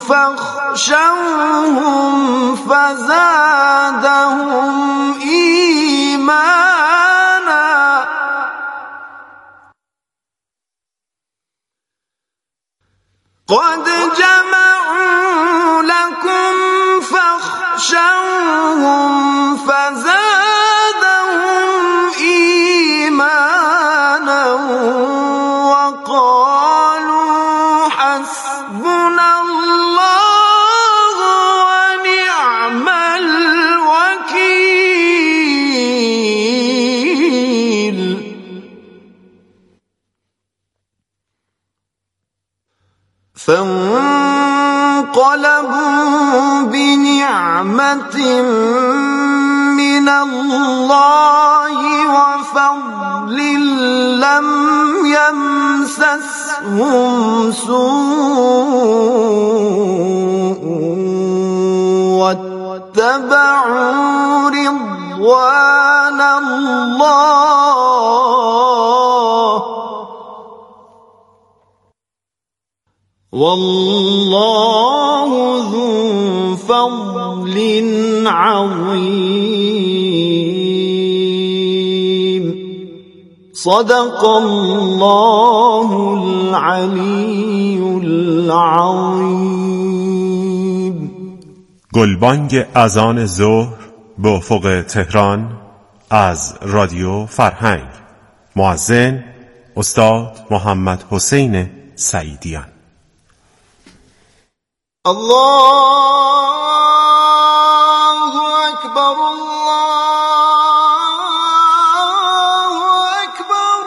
فاخشوهم فزادهم إيمانا قد جمعوا لكم فاخشوهم فزادهم إيمانا وقالوا حسبنا الله ونعم الوكيل فانقلبوا بنعمة من الله وفضل لم يمسسهم سوء واتبعوا رضوان الله والله ذو فضل عظيم صدق الله العلی العظیم. گلبانگ اذان ظهر به افق تهران از رادیو فرهنگ. مؤذن استاد محمد حسین سعیدیان. الله أكبر الله أكبر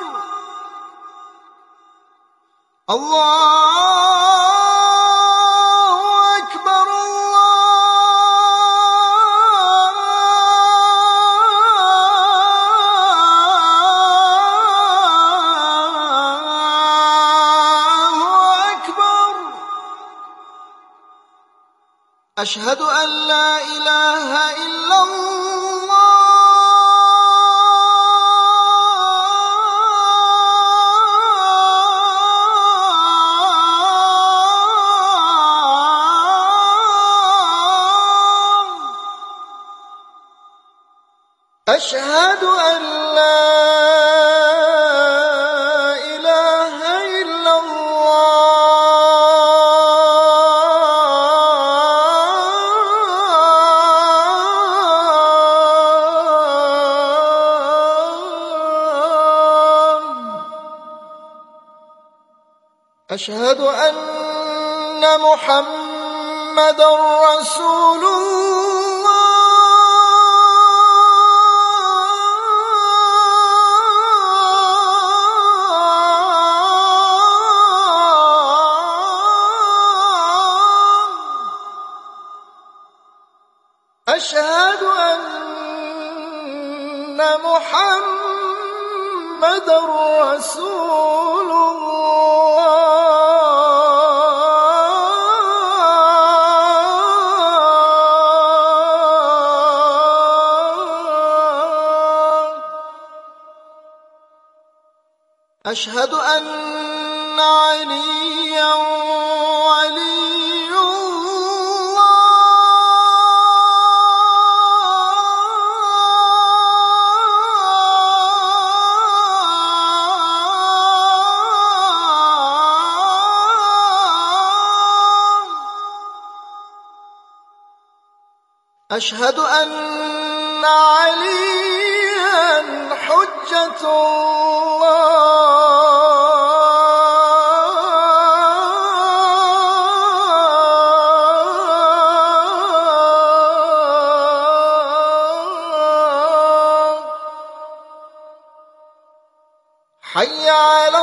الله أكبر أشهد أن لا إله إلا الله أشهد أن لا إله إلا الله أشهد أن محمدًا رسول الله أشهد أن محمدًا رسول الله أشهد أن عليًّا ولي أشهد أن عليًّا حجة الله حي على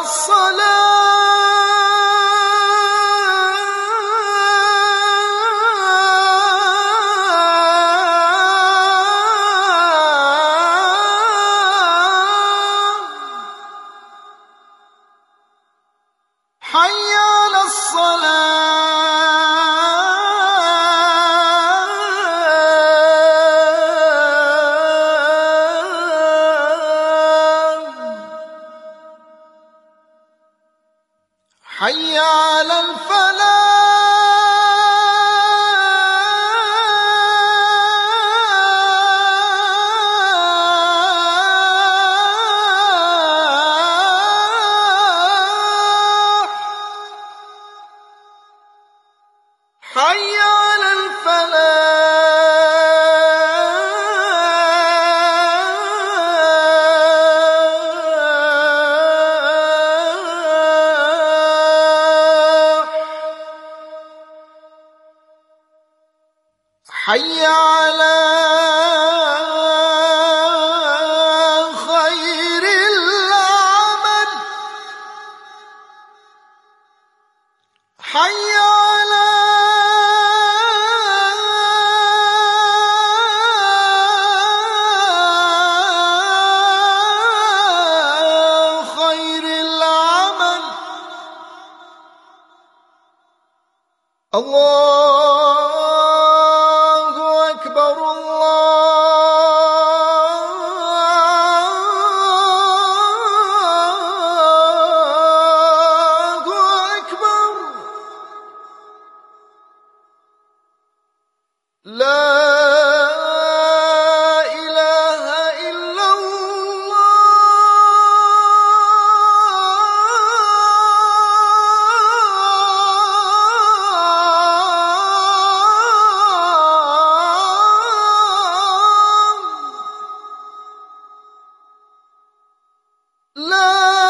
حي على الصلاة حي على الفلاح حي على خير العمل حي على خير العمل الله أكبر الله أكبر لا إله إلا الله لا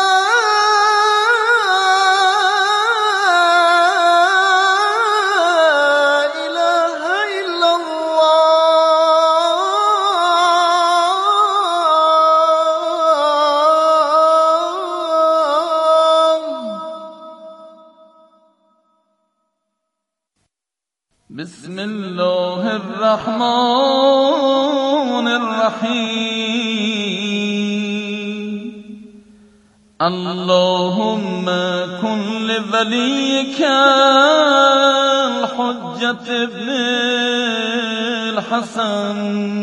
إله إلا الله بسم الله الرحمن الرحيم اللهم كن لوليك الحجة ابن الحسن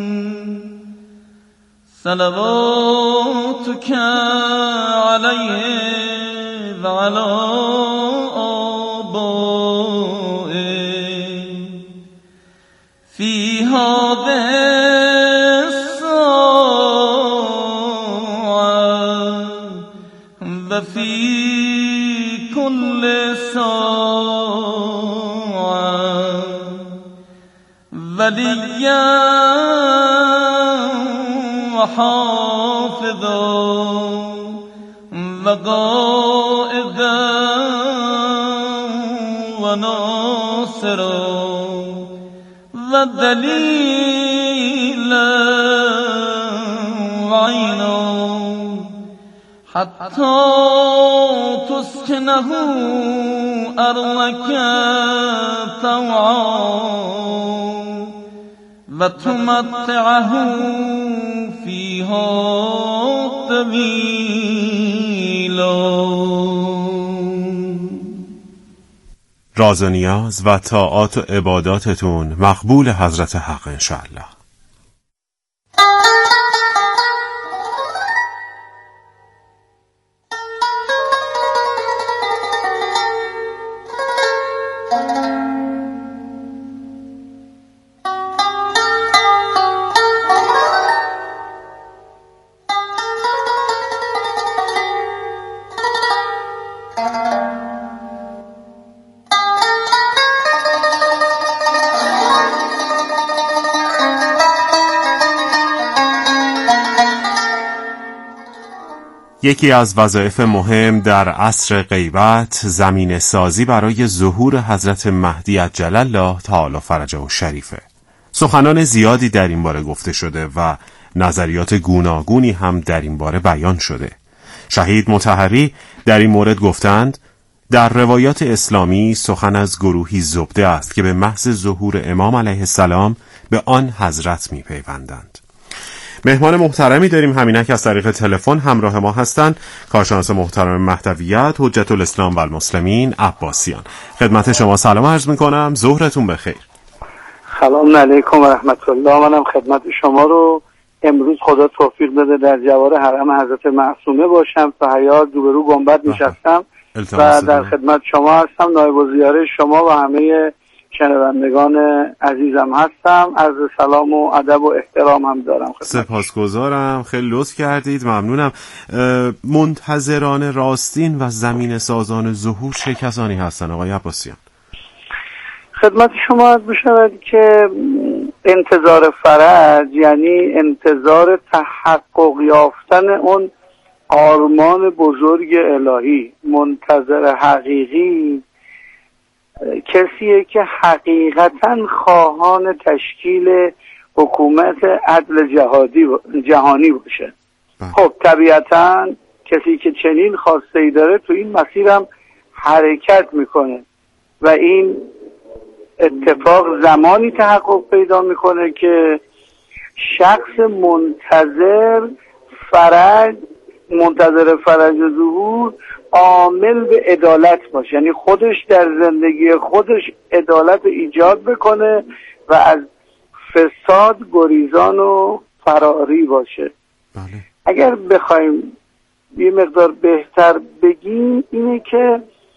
صلواتك عليه وعلى آبائه في هذه الساعة وفي كل ساعة وليا وحافظا وقائدا وناصرا ودليلا وعينا حتى تسكنه أرضك طوعا وتمتعه فيها طويلا. راز و نیاز و طاعات و عباداتتون مقبول حضرت حق انشاءالله. یکی از وظایف مهم در عصر غیبت زمینه سازی برای ظهور حضرت مهدی عجل الله تعالی فرجه و شریفه. سخنان زیادی در این باره گفته شده و نظریات گوناگونی هم در این باره بیان شده. شهید مطهری در این مورد گفتند در روایات اسلامی سخن از گروهی زبده است که به محض ظهور امام علیه السلام به آن حضرت می پیوندند. مهمان محترمی داریم همینک از طریق تلفن همراه ما هستند کارشناس محترم مهدویت حجت الاسلام و المسلمین عباسیان. خدمت شما سلام عرض میکنم، ظهرتون بخیر. سلام علیکم و رحمت الله. منم خدمت شما رو امروز خدا توفیق بده در جوار حرم حضرت معصومه باشم، تا حیات روبرو گنبد نشستم و در خدمت شما هستم. نایب الزیاره شما و همه شنوندگان عزیزم هستم. عرض سلام و ادب و احترام هم دارم. سپاسگزارم، خیلی لطف کردید، ممنونم. منتظران راستین و زمین سازان ظهور چه کسانی هستن آقای عباسیان؟ خدمت شما عرض بشود که انتظار فرج یعنی انتظار تحقق یافتن اون آرمان بزرگ الهی. منتظر حقیقی کسیه که حقیقتا خواهان تشکیل حکومت عدل جهانی باشه. خب طبیعتا کسی که چنین خواسته‌ای داره تو این مسیر هم حرکت میکنه و این اتفاق زمانی تحقق پیدا میکنه که شخص منتظر فرج و ظهور عامل به عدالت باشه، یعنی خودش در زندگی خودش عدالت ایجاد بکنه و از فساد گریزان و فراری باشه. بله. اگر بخوایم یه مقدار بهتر بگیم اینه که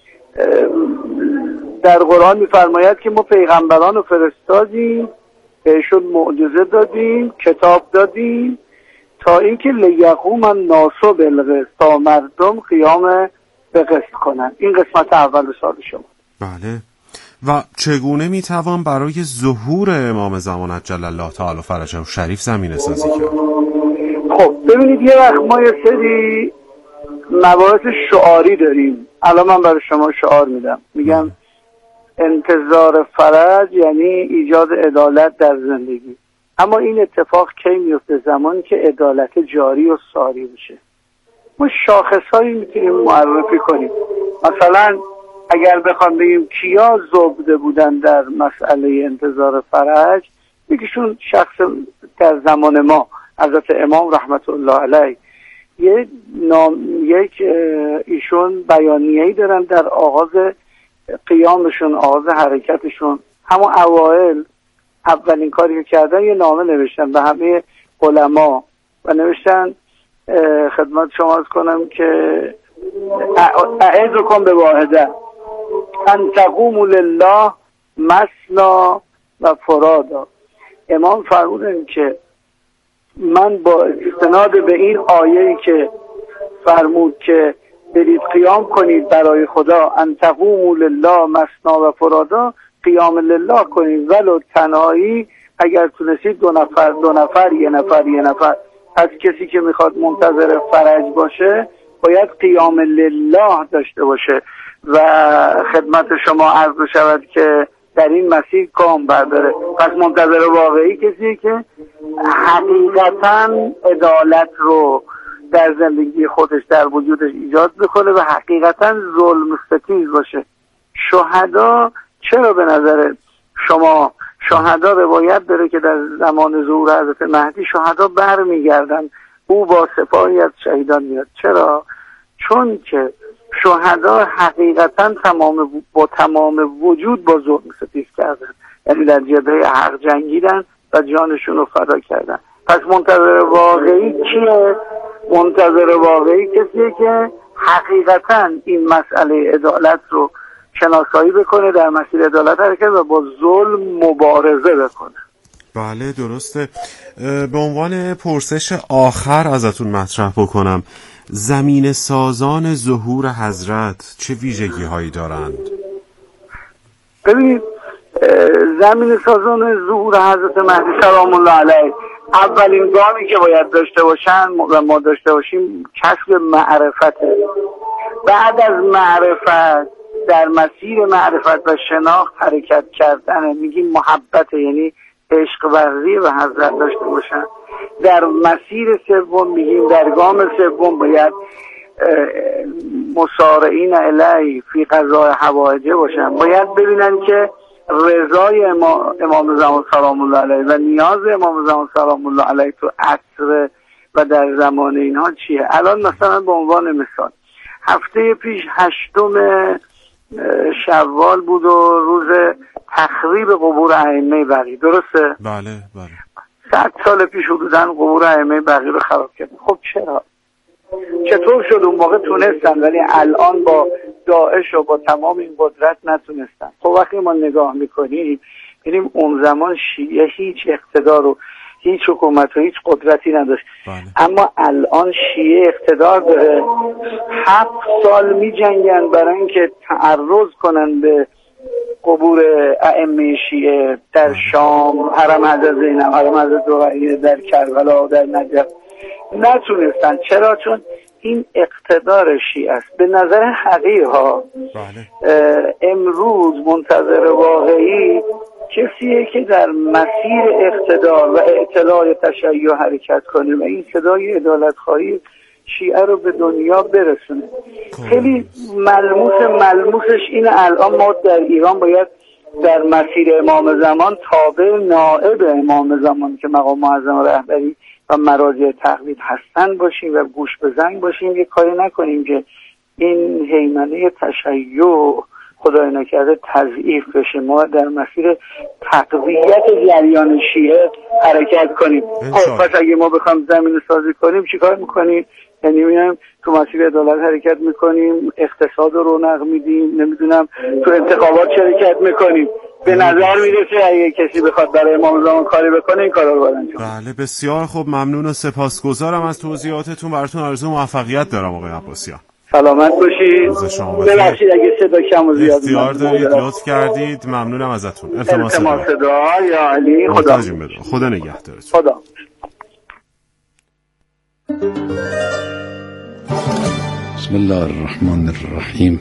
در قرآن میفرماید که ما پیغمبران رو فرستادیم، بهشون معجزه دادیم، کتاب دادیم تا اینکه لیقوم الناس بالقسط، تا مردم قیام به قسط کنن. این قسمت اول سوال شما. بله. و چگونه میتوان برای ظهور امام زمان عجل الله تعالی فرجه شریف زمینه سازی کرد؟ خب ببینید یه وقت ما یه سری مباحث شعاری داریم. الان من برای شما شعار میدم، میگم انتظار فرج یعنی ایجاد عدالت در زندگی. اما این اتفاق کی میفته؟ زمانی که عدالت جاری و ساری بشه. ما شاخصهایی میتونیم معرفی کنیم. مثلا اگر بخوام بگیم کیا زبده بودن در مسئله انتظار فرج، یکیشون شخص در زمان ما حضرت امام رحمت الله علیه. یک ایشون بیانیه‌ای دارن در آغاز قیامشون، آغاز حرکتشون، همون اوائل اولین کاری که کردن یه نامه نوشتن به همه علما و نوشتن خدمت شما عرض کنم که اعظکم به واحده ان تقوموا لله مثنا و فرادا. امام فرمودن که من با استناد به این آیه‌ای که فرمود که برید قیام کنید برای خدا، ان تقوموا لله مثنا و فرادا، قیام لله کنید ولو تنهایی، اگر تونستید دو نفر یه نفر. از کسی که میخواد منتظر فرج باشه باید قیام لله داشته باشه و خدمت شما عرض شود که در این مسیر گام برداره. پس منتظر واقعی کسیه که حقیقتا عدالت رو در زندگی خودش در وجودش ایجاد بکنه و حقیقتا ظلم ستیز باشه. شهدا چرا به نظر شما شهدا روایت داره که در زمان ظهور حضرت مهدی شهدا برمیگردن، او با سپاهی از شهیدان میاد؟ چرا؟ چون که شهدا حقیقتا با تمام وجود با ظلم ستیز کردن، یعنی در جبهه حق جنگیدن و جانشون رو فدا کردن. پس منتظر واقعی کیه؟ منتظر واقعی کسیه که حقیقتا این مسئله عدالت رو شناسایی بکنه، در مسیر عدالت حرکت و با ظلم مبارزه بکنه. بله درسته. به عنوان پرسش آخر ازتون مطرح بکنم، زمین سازان ظهور حضرت چه ویژگی هایی دارند؟ ببینید زمین سازان ظهور حضرت مهدی سلام الله علیه اولین گامی که باید داشته باشن و ما داشته باشیم کسب معرفته. بعد از معرفت در مسیر معرفت و شناخت حرکت کردن، میگیم محبت، یعنی عشق ورزی و حضرت داشته باشن. در مسیر سوم میگیم در گام سوم باید مسارعین الی فی قضاء حوائج باشن، باید ببینن که رضای امام زمان سلام الله علیه و نیاز امام زمان سلام الله علیه تو عصر و در زمان اینها چیه. الان مثلا به عنوان مثال هفته پیش 8 شوال بود و روز تخریب قبور ائمه بقیع، درسته؟ بله. 100 سال پیش حدوداً قبور ائمه بقیع رو خراب کردن. خب چرا؟ چطور شد اون موقع تونستن ولی الان با داعش و با تمام این قدرت نتونستن؟ خب وقتی ما نگاه میکنیم ببینیم اون زمان شیعه هیچ اقتدار و هیچ حکومت و هیچ قدرتی نداشت. اما الان شیعه اقتدار داره. 7 سال می جنگن برای اینکه تعرض کنن به قبور ائمه شیعه در شام، حرم حضرت زینب، حرم حضرت رقیه، در کربلا، در نجف نتونستن. چرا؟ چون این اقتدار شیعه است. به نظر حقیقا امروز منتظر واقعی کسیه که در مسیر اقتدار و اطلاع تشیع حرکت کنه و این صدای عدالت‌خواهی شیعه رو به دنیا برسونه. خیلی ملموسش اینه. الان ما در ایران باید در مسیر امام زمان تابع نائب امام زمان که مقام معظم رهبری و مراجع تقلید هستن باشیم و گوش به زنگ باشیم. یه کاری نکنیم که این هیمنه تشیع خدای نکرده تضعیف بشه. ما در مسیر تقویت جریان شیعه حرکت کنیم. خب پس اگه ما بخوام زمین سازی کنیم چیکار میکنیم؟ یعنی میایم تو مسیر عدالت حرکت میکنیم، اقتصاد رو رونق میدیم، نمیدونم تو انتخابات شرکت میکنیم. به نظر میرسه اگه کسی بخواد برای امام زمان کاری بکنه این کارا رو باید انجام. بله بسیار خوب، ممنون و سپاسگزارم از توضیحاتتون. براتون آرزو موفقیت دارم آقای عباسیان. سلامت باشید. ببخشید اگه صدا کم و زیاد اختیار دارید، لطف کردید. ممنونم ازتون. التماس دعا یا علی. خدا نگهدارتون. خدا. بسم الله الرحمن الرحیم.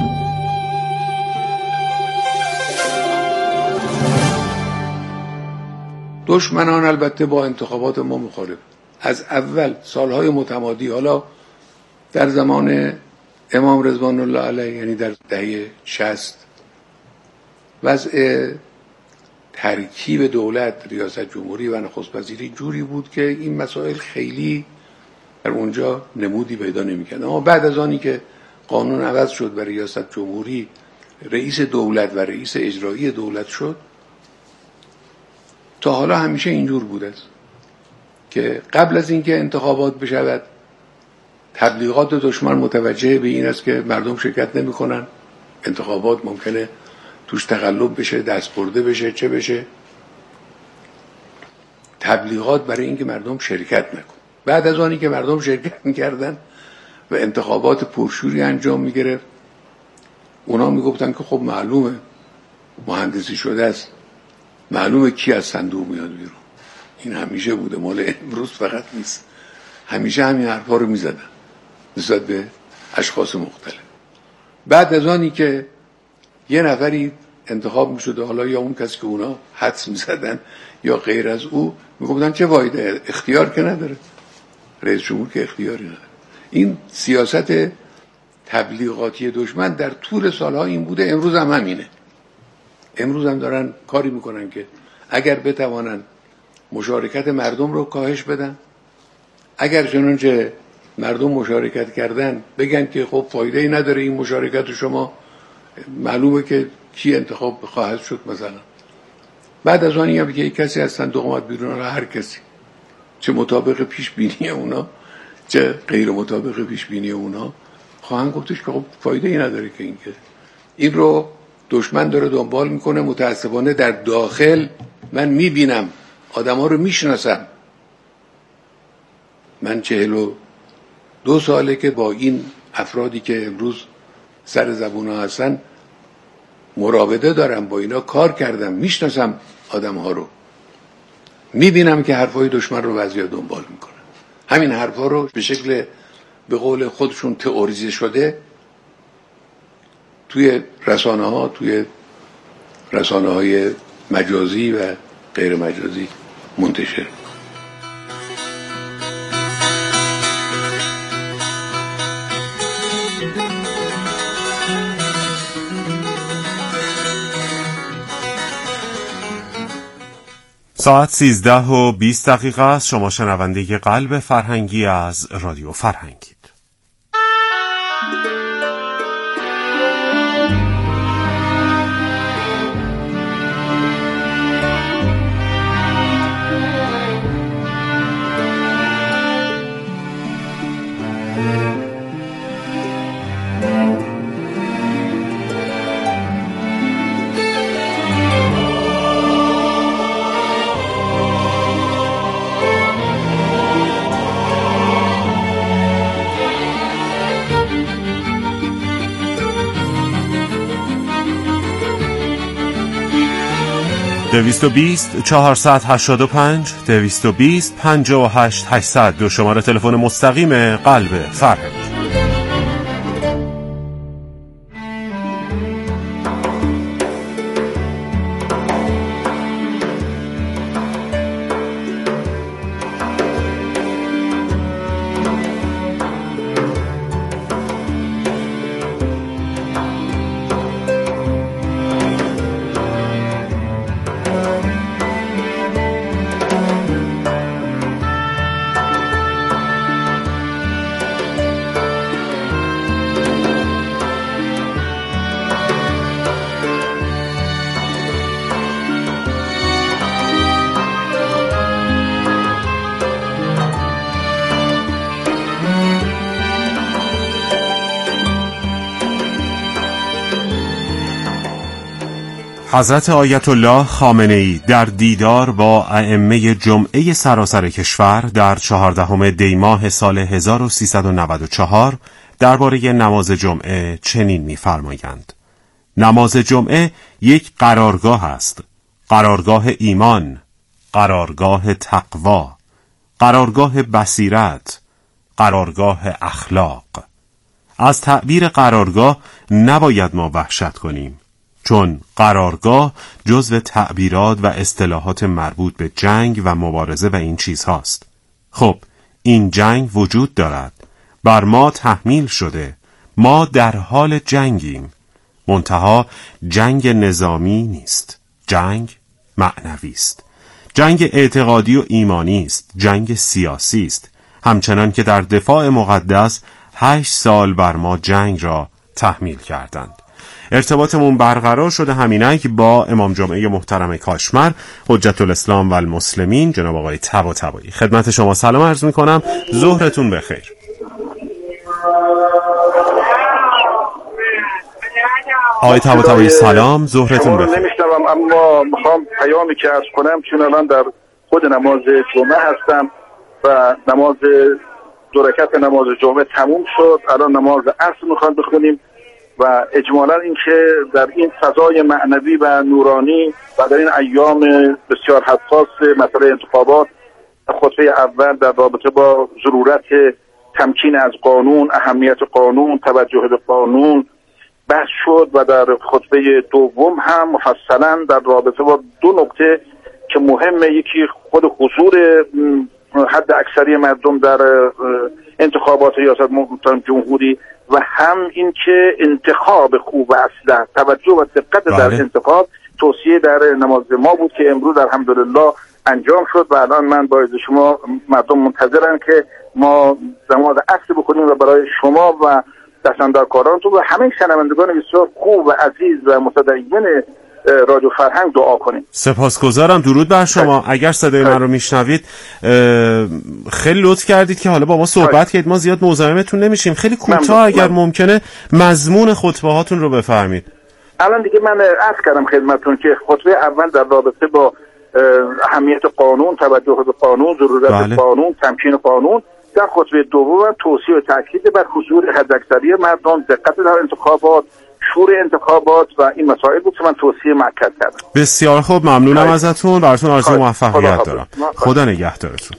دشمنان البته با انتخابات ما مخالف. از اول سالهای متمادی، حالا در زمان امام رضوان الله علیه یعنی در دهه 60 وضع ترکیب دولت، ریاست جمهوری و نخست وزیری جوری بود که این مسائل خیلی در اونجا نمودی پیدا نمی‌کرد. اما بعد از آنی که قانون عوض شد و ریاست جمهوری رئیس دولت و رئیس اجرایی دولت شد، تا حالا همیشه اینجور بوده است که قبل از اینکه انتخابات بشود تبلیغات دشمن متوجه به این است که مردم شرکت نمی‌کنن، انتخابات ممکنه توش تقلب بشه، دست برده بشه، چه بشه. تبلیغات برای اینکه مردم شرکت نکن. بعد از آنی که مردم شرکت می‌کردن و انتخابات پرشوری انجام می‌گرفت، اونا میگفتن که خب معلومه مهندسی شده است، معلومه کی از صندوق میاد بیرون. این همیشه بوده، مال امروز فقط نیست. همیشه همین حرفا رو میزدن نسبت به اشخاص مختلف. بعد از آنی که یه نفری انتخاب میشده، حالا یا اون کسی که اونا حدس میزدن یا غیر از او، میگفتن چه فایده، اختیار که نداره، رئیس جمهور که اختیاری نداره. این سیاست تبلیغاتی دشمن در طول سالها این بوده. امروز هم همینه. امروز هم دارن کاری میکنن که اگر بتوانن مشارکت مردم رو کاهش بدن، اگر چنانچه مردم مشارکت کردن بگن که خب فایده ای نداره این مشارکت شما، معلومه که کی انتخاب خواهد شد. مثلا بعد از آنی هم که یک کسی از صندوق اومد بیرون، هر کسی چه مطابق پیش بینی اونا چه غیر مطابق پیش بینی اونا خواهند گفتش که خب فایده ای نداره که این رو دشمن داره دنبال میکنه. متاسفانه در داخل من میبینم، آدم ها رو میشناسم. من 42 ساله که با این افرادی که امروز سر زبون ها هستن مراوده دارم، با اینا کار کردم، میشناسم آدم ها رو، میبینم که حرفای دشمن رو بعضیا دنبال میکنن. همین حرفا رو به شکل به قول خودشون تئوریزه شده توی رسانه های مجازی و غیر مجازی منتشر. ساعت 13:20 است. شما شنونده قلب فرهنگی از رادیو فرهنگید. 220 485 220 58 800 دو شماره تلفن مستقیم قلب فرهنگ. حضرت آیت الله خامنه‌ای در دیدار با ائمه جمعه سراسر کشور در 14 دی ماه سال 1394 درباره نماز جمعه چنین می‌فرمایند: نماز جمعه یک قرارگاه است، قرارگاه ایمان، قرارگاه تقوا، قرارگاه بصیرت، قرارگاه اخلاق. از تعبیر قرارگاه نباید ما وحشت کنیم، چون قرارگاه جزو تعبیرات و اصطلاحات مربوط به جنگ و مبارزه و این چیزهاست. خب این جنگ وجود دارد، بر ما تحمیل شده، ما در حال جنگیم، منتها جنگ نظامی نیست، جنگ معنوی است، جنگ اعتقادی و ایمانی است، جنگ سیاسی است، همچنان که در دفاع مقدس 8 سال بر ما جنگ را تحمیل کردند. ارتباطمون برقرار شده همینک با امام جمعه محترم کاشمر حجت الاسلام و المسلمین جناب آقای طباطبایی. خدمت شما سلام عرض میکنم، ظهرتون بخیر. آقای طباطبایی سلام، ظهرتون بخیر. نمیشنوم اما میخوام پیامی که عرض کنم، چون الان در خود نماز جمعه هستم و نماز 2 رکعت نماز جمعه تموم شد، الان نماز عصر میخوام بخونیم و اجمالا این که در این فضای معنوی و نورانی و در این ایام بسیار حساس مسئله انتخابات، خطبه اول در رابطه با ضرورت تمکین از قانون، اهمیت قانون، توجه به قانون بحث شد و در خطبه دوم هم مفصلا در رابطه با 2 نکته که مهمه، یکی خود حضور حد اکثری مردم در انتخابات ریاست جمهوری و هم این که انتخاب خوب و اصلاح، توجه و دقت در انتخاب توصیه در نماز ما بود که امروز الحمدلله انجام شد و الان من با اذن شما مردم منتظرن که ما نماز عصر بکنیم و برای شما و دستاندرکارانتون و همه شنوندگان بسیار خوب و عزیز و متدین رادیو فرهنگ دعا کنیم. سپاسگزارم، درود بر شما. اگر صدای من رو میشنوید خیلی لطف کردید که حالا با ما صحبت کردید، ما زیاد مزاحمتون نمیشیم، خیلی کوتاه اگر ممکنه مضمون خطبه هاتون رو بفرمایید. الان دیگه من عرض کردم خدمتتون که خطبه اول در رابطه با اهمیت قانون، توجه به قانون، ضرورت قانون، تمکین قانون، در خطبه دوم توصیه و تاکید بر حضور حداکثری مردم، دقت در انتخابات، شور انتخابات و این مسائل بود که من توصیه مؤکد کردم. بسیار خوب، ممنونم ازتون، براتون آرزوی موفقیت دارم. خدا نگهدارتون.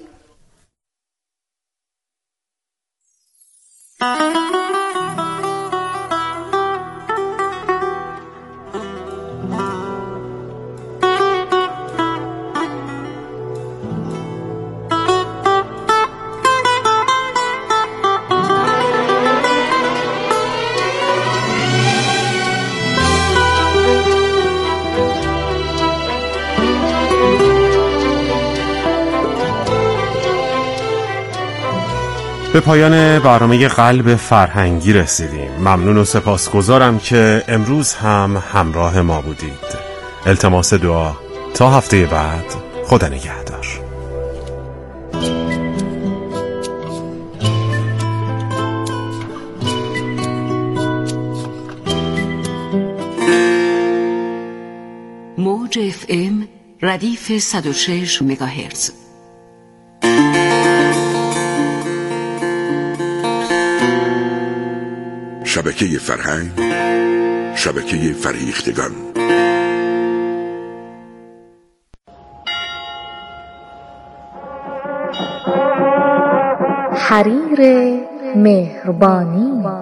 به پایان برنامه قلب فرهنگی رسیدیم. ممنون و سپاسگزارم که امروز هم همراه ما بودید. التماس دعا تا هفته بعد. خدا نگهدار. موج FM ردیف 106 مگاهرتز. شبکه فرهنگ، شبکه فریختگان. حریر مهربانی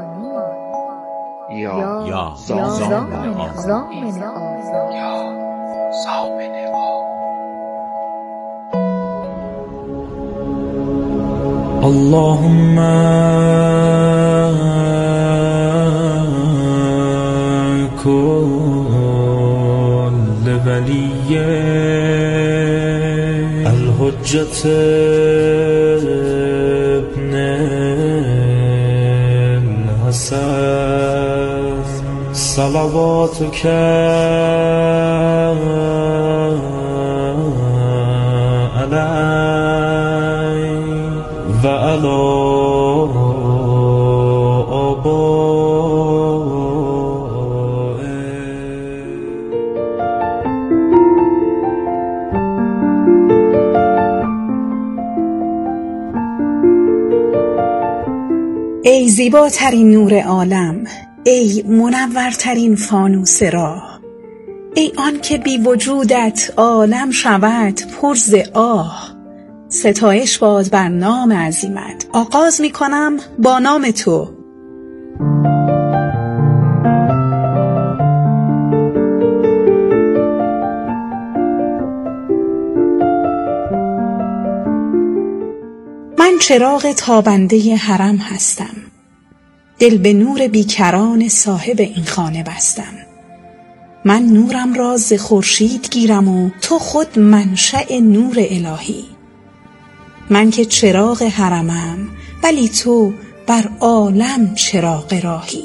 یا زامن اللهم كل ولي الحجة ابن الحسن صلواتك عليه وعلى ای زیباترین نور عالم، ای منورترین فانوس راه، ای آن که بی وجودت عالم شود پر ز آه. ستایش باد بر نام عظیمت. آغاز می کنم با نام تو. من چراغ تابنده حرم هستم، دل به نور بیکران صاحب این خانه بستم. من نورم را ز خورشید گیرم و تو خود منشأ نور الهی. من که چراغ حرمم ولی تو بر عالم چراغ راهی.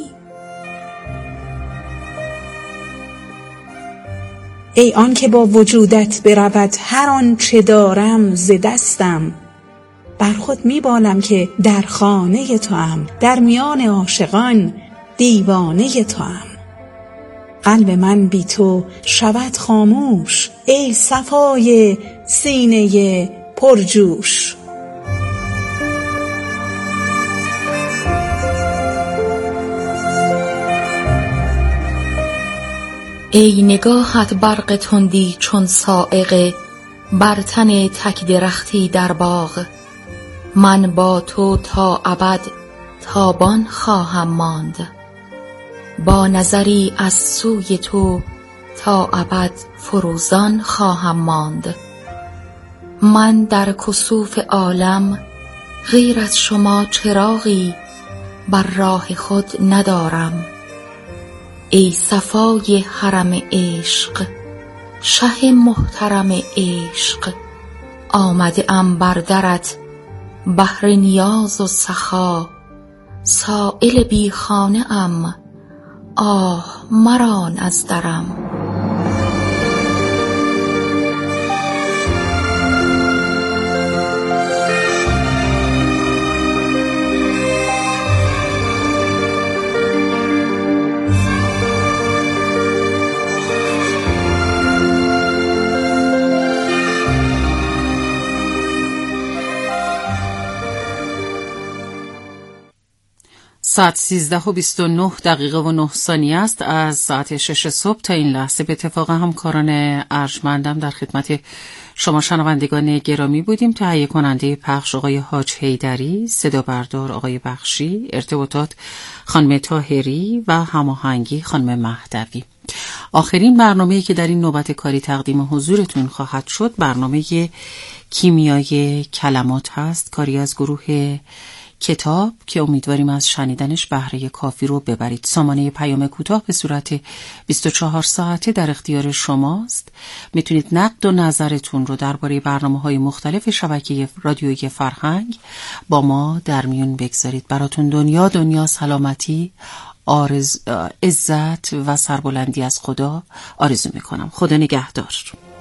ای آن که با وجودت برود هر آن چه دارم ز دستم، بر خود میبالم که در خانه توام، در میان عاشقان دیوانه توام. قلب من بی تو شود خاموش، ای صفای سینه پرجوش. ای نگاهت برق تندی چون صاعقه بر تن تک درختی در باغ، من با تو تا ابد تابان خواهم ماند، با نظری از سوی تو تا ابد فروزان خواهم ماند. من در کسوف عالم غیر از شما چراغی بر راه خود ندارم. ای صفای حرم عشق، شه محترم عشق، آمده ام بر درت بهر نیاز و سخا. سائل بی خانه ام، آه مران از درم. ساعت 13:29 و 9 ثانیه است از ساعت 6 صبح تا این لحظه. به اتفاق همکاران ارجمندم در خدمت شما شنوندگان گرامی بودیم. تهیه کننده پخش آقای حاج حیدری، صدا بردار آقای بخشی، ارتباطات خانم طاهری و هماهنگی خانم مهدوی. آخرین برنامه‌ای که در این نوبت کاری تقدیم حضورتون خواهد شد برنامه کیمیای کلمات هست، کاری از گروه کتاب که امیدواریم از شنیدنش بهره کافی رو ببرید. سامانه پیام کوتاه به صورت 24 ساعته در اختیار شماست. میتونید نقد و نظرتون رو درباره برنامه‌های مختلف شبکه رادیویی فرهنگ با ما در میون بگذارید. براتون دنیا سلامتی، عزت و سربلندی از خدا آرزو میکنم. خدا نگهدار.